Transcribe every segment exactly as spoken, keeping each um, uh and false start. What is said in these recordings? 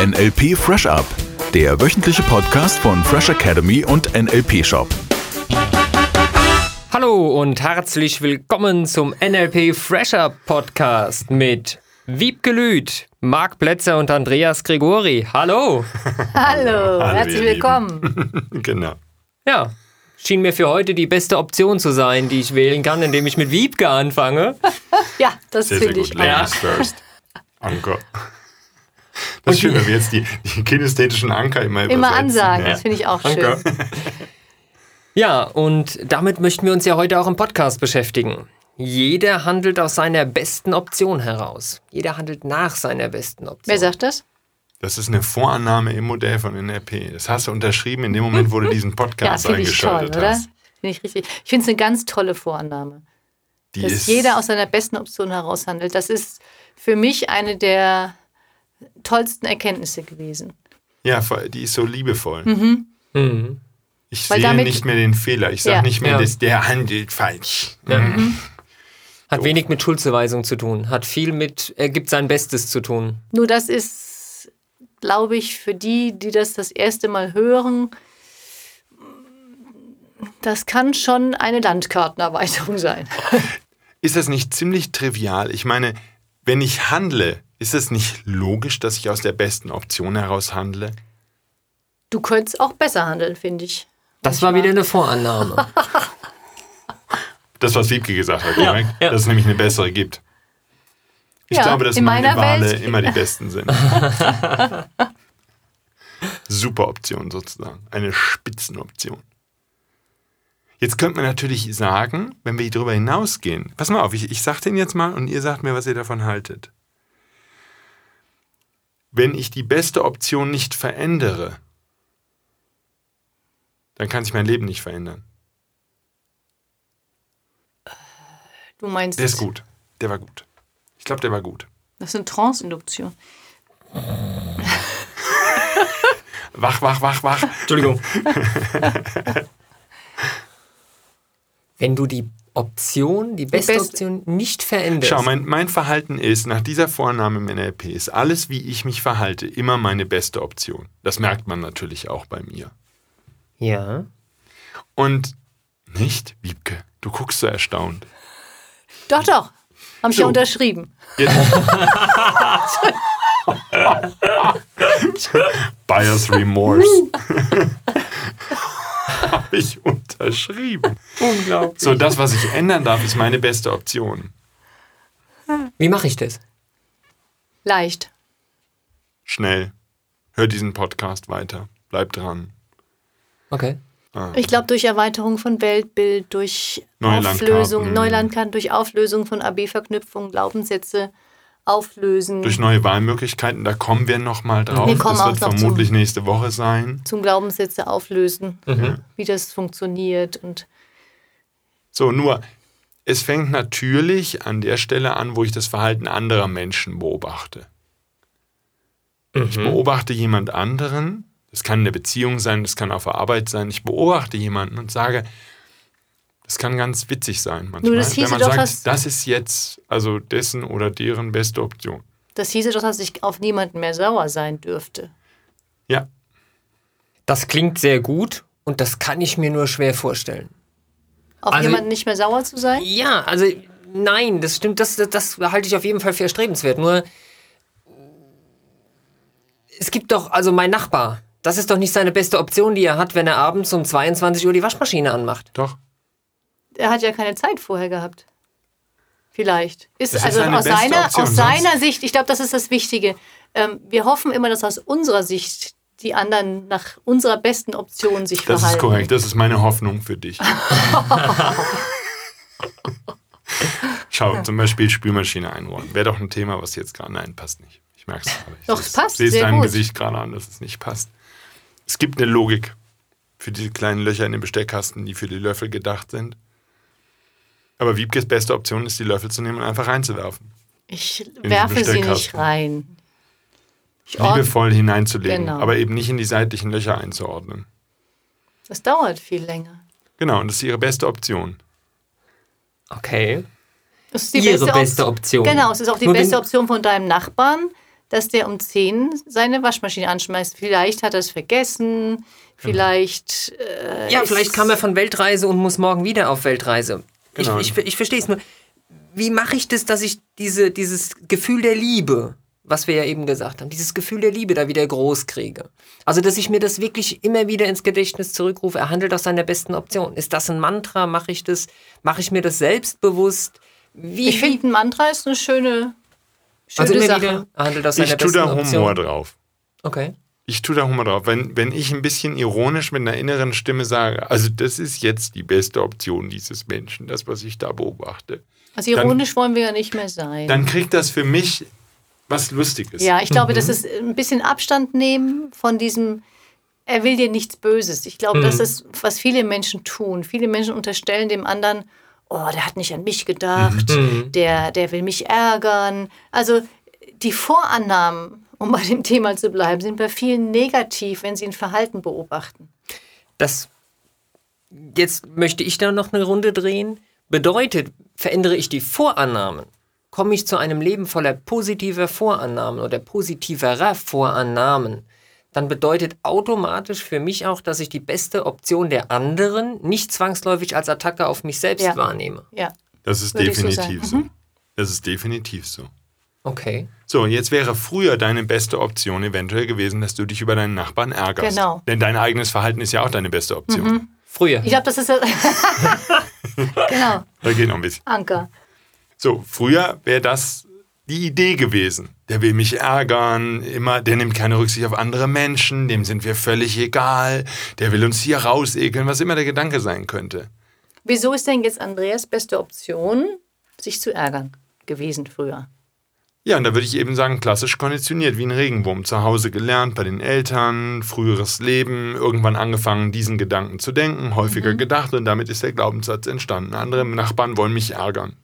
N L P Fresh Up, der wöchentliche Podcast von Fresh Academy und N L P Shop. Hallo und herzlich willkommen zum N L P Fresh Up Podcast mit Wiebke Lüth, Marc Plätzer und Andreas Gregori. Hallo! Hallo, Hallo herzlich ihr willkommen. Genau. Ja, schien mir für heute die beste Option zu sein, die ich wählen kann, indem ich mit Wiebke anfange. Ja, das Sehr, sehr finde gut. ich auch. Ladies first. Anker. Das ist schön, wenn wir jetzt die, die kinästhetischen Anker immer übersetzen. Immer ansagen, Ja. das finde ich auch schön. Anker. Ja, und damit möchten wir uns ja heute auch im Podcast beschäftigen. Jeder handelt aus seiner besten Option heraus. Jeder handelt nach seiner besten Option. Wer sagt das? Das ist eine Vorannahme im Modell von N L P. Das hast du unterschrieben in dem Moment, wo du diesen Ja, Podcast das finde ich toll, eingeschaltet oder? hast. Finde ich richtig. Ich finde es eine ganz tolle Vorannahme. Die Dass ist, jeder aus seiner besten Option heraus handelt. Das ist für mich eine der tollsten Erkenntnisse gewesen. ja, die ist so liebevoll. Mhm. Ich Weil sehe damit- nicht mehr den Fehler. Ich sage Ja. nicht mehr, Ja. dass der handelt falsch. Ja. Mhm. Hat wenig mit Schuldzuweisung zu tun, hat viel mit, er gibt sein Bestes zu tun. Nur das ist, glaube ich, für die, die das das erste Mal hören, das kann schon eine Landkartenerweiterung sein. Ist das nicht ziemlich trivial? Ich meine, wenn ich handle, ist es nicht logisch, dass ich aus der besten Option heraus handle? Du könntest auch besser handeln, finde ich. Das war wieder eine Vorannahme. Das, was Wiebke gesagt hat, korrekt? ja. Dass es nämlich eine bessere gibt. Ich Ja, glaube, dass in meine meiner Wale Welt- immer die besten sind. Super Option sozusagen. Eine Spitzenoption. Jetzt könnte man natürlich sagen, wenn wir darüber hinausgehen, pass mal auf, ich, ich sage den jetzt mal und ihr sagt mir, was ihr davon haltet. Wenn ich die beste Option nicht verändere, dann kann sich mein Leben nicht verändern. Du meinst, Der ist gut. Der war gut. Ich glaube, der war gut. das ist eine Trance-Induktion. Wach, wach, wach, wach. Entschuldigung. Wenn du die Option, die beste beste- Option nicht veränderst. Schau, mein, mein Verhalten ist, nach dieser Vorannahme im N L P, ist alles, wie ich mich verhalte, immer meine beste Option. Das merkt man natürlich auch bei mir. Ja. Und nicht, Wiebke, du guckst so erstaunt. Doch, doch. Habe ich So. ja unterschrieben. Buyer's Remorse. Habe ich unterschrieben. Unglaublich. So, das, was ich ändern darf, ist meine beste Option. Wie mache ich das? Leicht. Schnell. Hör diesen Podcast weiter. Bleib dran. Okay. Ich glaube, durch Erweiterung von Weltbild, durch Neue Auflösung, Landkarten. Neulandkarten, durch Auflösung von A B-Verknüpfungen, Glaubenssätze auflösen. Durch neue Wahlmöglichkeiten, da kommen wir nochmal drauf. Wir kommen das auch wird noch vermutlich zum- nächste Woche sein. zum Glaubenssätze auflösen, Mhm. wie das funktioniert. Und So, nur, es fängt natürlich an der Stelle an, wo ich das Verhalten anderer Menschen beobachte. Ich beobachte jemand anderen, das kann in der Beziehung sein, das kann auf der Arbeit sein, ich beobachte jemanden und sage, das kann ganz witzig sein manchmal, Nur das hieße wenn man doch, sagt, dass- das ist jetzt also dessen oder deren beste Option. das hieße doch, dass ich auf niemanden mehr sauer sein dürfte. Ja, Das klingt sehr gut und das kann ich mir nur schwer vorstellen. Auf Also- jemanden nicht mehr sauer zu sein? Ja, also nein, das stimmt, das, das, das halte ich auf jeden Fall für erstrebenswert. Nur es gibt doch, also mein Nachbar, das ist doch nicht seine beste Option, die er hat, wenn er abends um zweiundzwanzig Uhr die Waschmaschine anmacht. doch. Er hat ja keine Zeit vorher gehabt. Vielleicht. Ist, Das ist also seine aus beste seiner, Option, aus sonst- seiner Sicht, ich glaube, das ist das Wichtige. Ähm, wir hoffen immer, dass aus unserer Sicht die anderen nach unserer besten Option sich Das verhalten. ist korrekt, das ist meine Hoffnung für dich. Schau, zum Beispiel Spülmaschine einräumen. Wäre doch ein Thema, was jetzt gerade... Nein, passt nicht. Ich merke es gerade. Ich Doch, es seh's- passt, sehe es sehr deinem gut. Gesicht gerade an, dass es nicht passt. Es gibt eine Logik für diese kleinen Löcher in den Besteckkasten, die für die Löffel gedacht sind. Aber Wiebkes beste Option ist, die Löffel zu nehmen und einfach reinzuwerfen. Ich den werfe sie nicht Besteckkasten. rein. Ich ordne, Liebevoll hineinzulegen, Genau. aber eben nicht in die seitlichen Löcher einzuordnen. das dauert viel länger. Genau, und das ist ihre beste Option. Okay. Das ist die Ihre beste, beste Op- Option. Genau, es ist auch die Nur beste wenn- Option von deinem Nachbarn, dass der um zehn seine Waschmaschine anschmeißt. Vielleicht hat er es vergessen, vielleicht... Äh, ja, vielleicht kam er von Weltreise und muss morgen wieder auf Weltreise. Genau. Ich, ich, ich verstehe es nur. Wie mache ich das, dass ich diese, dieses Gefühl der Liebe, was wir ja eben gesagt haben, dieses Gefühl der Liebe da wieder groß kriege? Also, dass ich mir das wirklich immer wieder ins Gedächtnis zurückrufe. Er handelt aus seiner besten Option. Ist das ein Mantra? Mache ich das? Mache ich mir das selbstbewusst? Wie, ich finde, ein Mantra ist eine schöne, schöne also immer Sache. wieder handelt aus seiner Ich tue besten da Humor Option. drauf. Okay. Ich tue da Humor drauf. Wenn, wenn ich ein bisschen ironisch mit einer inneren Stimme sage, also das ist jetzt die beste Option dieses Menschen, das, was ich da beobachte. Also ironisch dann, wollen wir ja nicht mehr sein. Dann kriegt das für mich was Lustiges. Ja, ich glaube, mhm. das ist ein bisschen Abstand nehmen von diesem, er will dir nichts Böses. Ich glaube, mhm. das ist, was viele Menschen tun. Viele Menschen unterstellen dem anderen, oh, der hat nicht an mich gedacht, mhm. der, der will mich ärgern. Also die Vorannahmen, um bei dem Thema zu bleiben, sind bei vielen negativ, wenn sie ein Verhalten beobachten. Das, jetzt möchte ich da noch eine Runde drehen. Bedeutet, verändere ich die Vorannahmen, komme ich zu einem Leben voller positiver Vorannahmen oder positiverer Vorannahmen, dann bedeutet automatisch für mich auch, dass ich die beste Option der anderen nicht zwangsläufig als Attacke auf mich selbst ja. wahrnehme. Ja. Das ist Würde definitiv so. so. Mhm. Das ist definitiv so. Okay. So, jetzt wäre früher deine beste Option eventuell gewesen, dass du dich über deinen Nachbarn ärgerst. Genau. Denn dein eigenes Verhalten ist ja auch deine beste Option. Mhm. Früher. Ich glaube, das ist ja genau. Da geht noch ein bisschen. Anker. So, früher wäre das die Idee gewesen. Der will mich ärgern, immer, der nimmt keine Rücksicht auf andere Menschen, dem sind wir völlig egal, der will uns hier rausekeln, was immer der Gedanke sein könnte. Wieso ist denn jetzt Andreas beste Option, sich zu ärgern gewesen früher? Ja, und da würde ich eben sagen, klassisch konditioniert, wie ein Regenwurm. Zu Hause gelernt, bei den Eltern, früheres Leben, irgendwann angefangen, diesen Gedanken zu denken, häufiger mhm. gedacht und damit ist der Glaubenssatz entstanden. Andere Nachbarn wollen mich ärgern.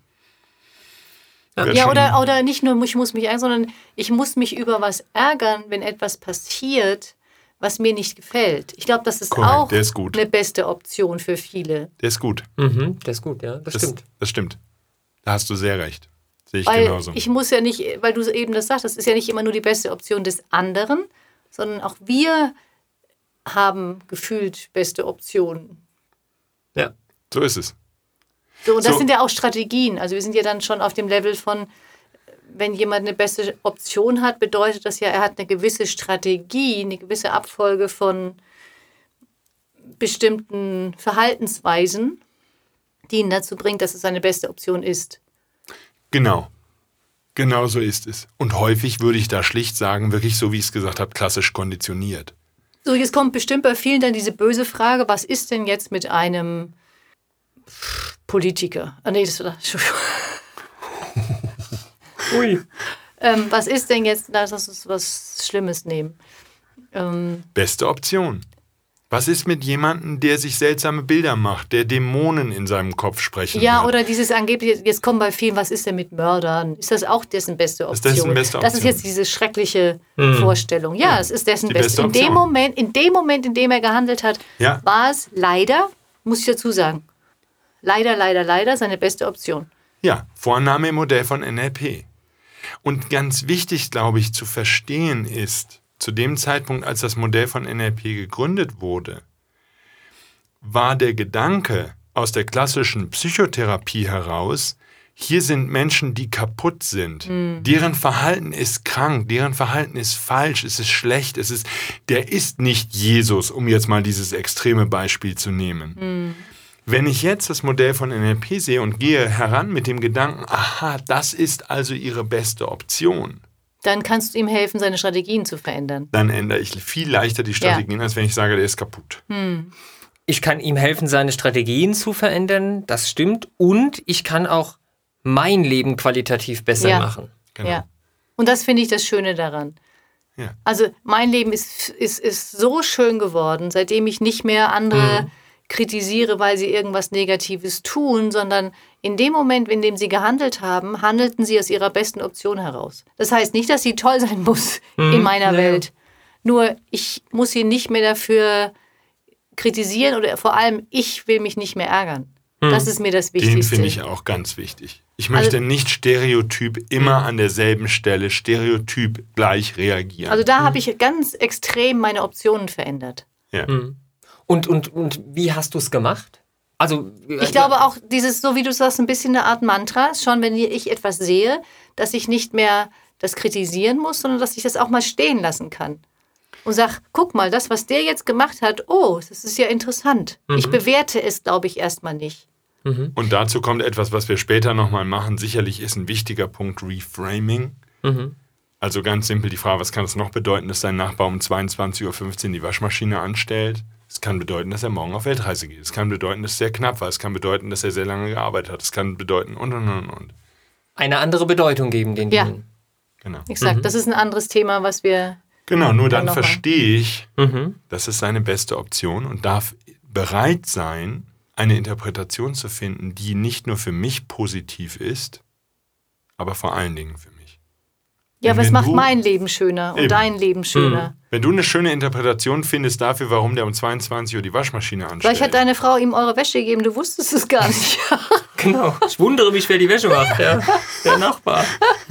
Ja, ja oder, oder nicht nur, ich muss mich ärgern, sondern ich muss mich über was ärgern, wenn etwas passiert, was mir nicht gefällt. Ich glaube, das ist Korrekt, auch der ist gut. eine beste Option für viele. Der ist gut. Mhm, der ist gut, ja, das, das stimmt. Das stimmt. Da hast du sehr recht. Sehe ich weil genauso. Ich muss ja nicht, weil du eben das sagst, das ist ja nicht immer nur die beste Option des anderen, sondern auch wir haben gefühlt beste Optionen. Ja. So ist es. So, und das so. sind ja auch Strategien. Also wir sind ja dann schon auf dem Level von, wenn jemand eine beste Option hat, bedeutet das ja, er hat eine gewisse Strategie, eine gewisse Abfolge von bestimmten Verhaltensweisen, die ihn dazu bringt, dass es seine beste Option ist. Genau. Genau so ist es. Und häufig würde ich da schlicht sagen, wirklich so, wie ich es gesagt habe, klassisch konditioniert. So, jetzt kommt bestimmt bei vielen dann diese böse Frage, was ist denn jetzt mit einem Politiker? Ah, nee, das war... Ui. Ähm, was ist denn jetzt, lass uns was Schlimmes nehmen. Ähm, Beste Option. Was ist mit jemandem, der sich seltsame Bilder macht, der Dämonen in seinem Kopf sprechen Ja, hört? oder dieses angeblich, jetzt kommen bei vielen, was ist denn mit Mördern? Ist das auch dessen beste Option? Ist dessen beste Das ist Option? jetzt diese schreckliche Mhm. Vorstellung. Ja, es ist dessen Die beste. beste In dem Option. Moment, in dem Moment, in dem er gehandelt hat, Ja. war es leider, muss ich dazu sagen, leider, leider, leider seine beste Option. Ja, Vorannahme im Modell von N L P. Und ganz wichtig, glaube ich, zu verstehen ist, zu dem Zeitpunkt, als das Modell von N L P gegründet wurde, war der Gedanke aus der klassischen Psychotherapie heraus, hier sind Menschen, die kaputt sind. Mhm. Deren Verhalten ist krank, deren Verhalten ist falsch, es ist schlecht, es ist, der ist nicht Jesus, um jetzt mal dieses extreme Beispiel zu nehmen. Mhm. Wenn ich jetzt das Modell von N L P sehe und gehe heran mit dem Gedanken, aha, das ist also ihre beste Option, Dann kannst du ihm helfen, seine Strategien zu verändern. dann ändere ich viel leichter die Strategien, ja. als wenn ich sage, der ist kaputt. Hm. Ich kann ihm helfen, seine Strategien zu verändern, das stimmt. Und ich kann auch mein Leben qualitativ besser Ja. machen. Genau. Ja. Und das finde ich das Schöne daran. Ja. Also mein Leben ist, ist, ist so schön geworden, seitdem ich nicht mehr andere... Mhm. kritisiere, weil sie irgendwas Negatives tun, sondern in dem Moment, in dem sie gehandelt haben, handelten sie aus ihrer besten Option heraus. Das heißt nicht, dass sie toll sein muss Mhm. in meiner Ja. Welt. Nur ich muss sie nicht mehr dafür kritisieren oder vor allem ich will mich nicht mehr ärgern. Das ist mir das Wichtigste. Den finde ich auch ganz wichtig. Ich möchte Also- nicht stereotyp immer an derselben Stelle, stereotyp gleich reagieren. Also da habe ich ganz extrem meine Optionen verändert. ja. Und, und, und wie hast du es gemacht? Also, Ich glaube auch, dieses, so wie du sagst, ein bisschen eine Art Mantra ist schon, wenn ich etwas sehe, dass ich nicht mehr das kritisieren muss, sondern dass ich das auch mal stehen lassen kann. Und sag, guck mal, das, was der jetzt gemacht hat, oh, das ist ja interessant. Mhm. Ich bewerte es, glaube ich, erstmal nicht. Und dazu kommt etwas, was wir später nochmal machen. Sicherlich ist ein wichtiger Punkt Reframing. Mhm. Also ganz simpel die Frage, was kann es noch bedeuten, dass dein Nachbar um zweiundzwanzig Uhr fünfzehn die Waschmaschine anstellt? Es kann bedeuten, dass er morgen auf Weltreise geht. Es kann bedeuten, dass es sehr knapp war. Es kann bedeuten, dass er sehr lange gearbeitet hat. Es kann bedeuten und, und, und, und. eine andere Bedeutung geben den Ja. Dingen. Genau. Exakt, das ist ein anderes Thema, was wir... Genau, nur dann noch mal. verstehe ich, Mhm. das ist seine beste Option und darf bereit sein, eine Interpretation zu finden, die nicht nur für mich positiv ist, aber vor allen Dingen für mich. Ja, Und was wenn macht du- mein Leben schöner und Eben. dein Leben schöner? Wenn du eine schöne Interpretation findest dafür, warum der um zweiundzwanzig Uhr die Waschmaschine anstellt. Vielleicht hat deine Frau ihm eure Wäsche gegeben, du wusstest es gar nicht. Genau. Ich wundere mich, wer die Wäsche macht. Der, der Nachbar.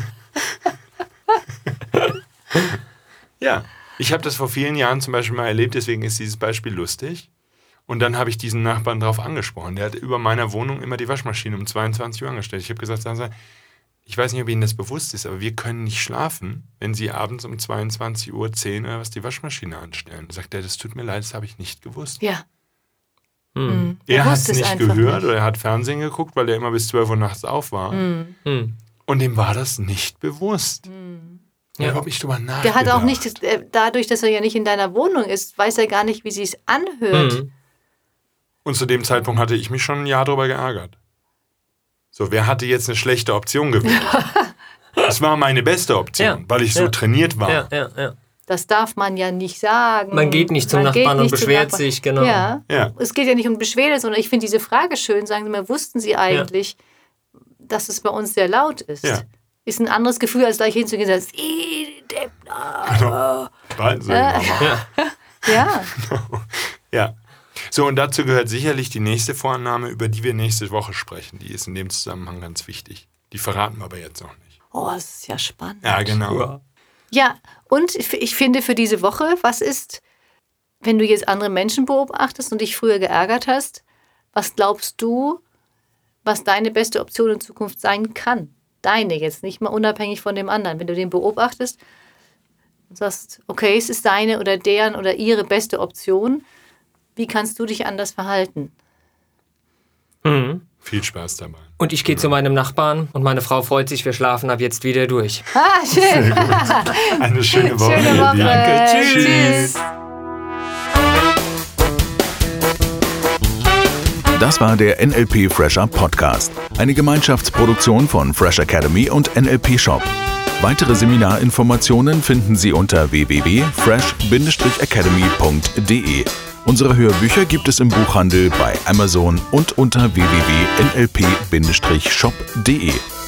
Ja, ich habe das vor vielen Jahren zum Beispiel mal erlebt, deswegen ist dieses Beispiel lustig. Und dann habe ich diesen Nachbarn darauf angesprochen. Der hat über meiner Wohnung immer die Waschmaschine um zweiundzwanzig Uhr angestellt. Ich habe gesagt, sagen Sie, ich weiß nicht, ob Ihnen das bewusst ist, aber wir können nicht schlafen, wenn Sie abends um zweiundzwanzig Uhr zehn oder was die Waschmaschine anstellen. Da sagt er, das tut mir leid, das habe ich nicht gewusst. Ja. Hm. Er hat es wusste es nicht einfach gehört nicht. oder er hat Fernsehen geguckt, weil er immer bis zwölf Uhr nachts auf war. Mhm. Hm. Und dem war das nicht bewusst. Ja. Da habe ich drüber nachgedacht. Der hat auch nicht, äh, dadurch, dass er ja nicht in deiner Wohnung ist, weiß er gar nicht, wie sie es anhört. Hm. Und zu dem Zeitpunkt hatte ich mich schon ein Jahr drüber geärgert. So, wer hatte jetzt eine schlechte Option gewählt? Das war meine beste Option, Ja. weil ich so Ja. trainiert war. Ja, ja, ja. Das darf man ja nicht sagen. Man geht nicht zum Man geht Nachbarn und nicht zum beschwert Nachbarn. sich, genau. Ja. Ja. Es geht ja nicht um Beschwerde, sondern ich finde diese Frage schön. Sagen Sie mal, wussten Sie eigentlich, dass es bei uns sehr laut ist? Ja. Ist ein anderes Gefühl, als gleich hinzugehen und zu sagen, "Ih, Depp, ah." Genau. Behalten Sie Äh. ihn Mama. Ja, Ja. So, und dazu gehört sicherlich die nächste Vorannahme, über die wir nächste Woche sprechen. Die ist in dem Zusammenhang ganz wichtig. Die verraten wir aber jetzt noch nicht. oh, das ist ja spannend. Ja, genau. Ja. Ja, und ich ich finde für diese Woche, was ist, wenn du jetzt andere Menschen beobachtest und dich früher geärgert hast, was glaubst du, was deine beste Option in Zukunft sein kann? Deine jetzt, nicht mal unabhängig von dem anderen. Wenn du den beobachtest und sagst, okay, es ist deine oder deren oder ihre beste Option, wie kannst du dich anders verhalten? Mhm. Viel Spaß dabei. Und ich gehe zu meinem Nachbarn und meine Frau freut sich, wir schlafen ab jetzt wieder durch. Ah, schön. Eine schöne Woche. Schöne ihr Woche. Lieben. Danke, tschüss. Das war der N L P Fresher Podcast, eine Gemeinschaftsproduktion von Fresh Academy und N L P Shop. Weitere Seminarinformationen finden Sie unter w w w punkt fresh academy punkt d e. Unsere Hörbücher gibt es im Buchhandel, bei Amazon und unter w w w punkt n l p shop punkt d e.